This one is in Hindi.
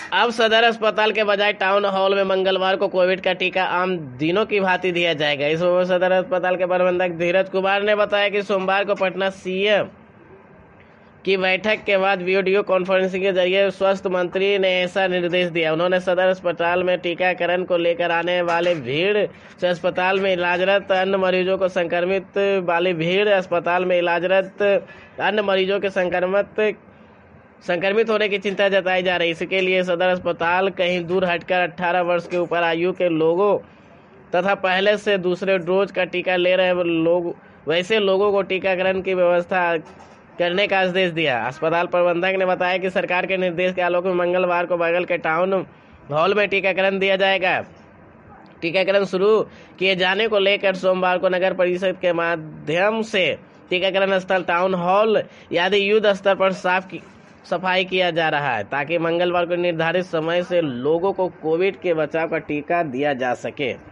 अब सदर अस्पताल के बजाय टाउन हॉल में मंगलवार को कोविड का टीका आम दिनों की भांति दिया जाएगा। इस मौके सदर अस्पताल के प्रबंधक धीरज कुमार ने बताया कि सोमवार को पटना सीएम की बैठक के बाद वीडियो कॉन्फ्रेंसिंग के जरिए स्वास्थ्य मंत्री ने ऐसा निर्देश दिया। उन्होंने सदर अस्पताल में टीकाकरण को लेकर आने वाले भीड़ से अस्पताल में इलाजरत अन्य मरीजों को संक्रमित होने की चिंता जताई जा रही। इसके लिए सदर अस्पताल कहीं दूर हटकर 18 वर्ष के ऊपर आयु के लोगों तथा पहले से दूसरे डोज का टीका ले रहे लोग वैसे लोगों को टीकाकरण की व्यवस्था करने का आदेश दिया। अस्पताल प्रबंधक ने बताया कि सरकार के निर्देश के आलोक में मंगलवार को बगल के टाउन हॉल में टीकाकरण दिया जाएगा। टीकाकरण शुरू किए जाने को लेकर सोमवार को नगर परिषद के माध्यम से टीकाकरण स्थल टाउन हॉल आदि युद्ध स्तर पर सफाई किया जा रहा है ताकि मंगलवार को निर्धारित समय से लोगों को कोविड के बचाव का टीका दिया जा सके।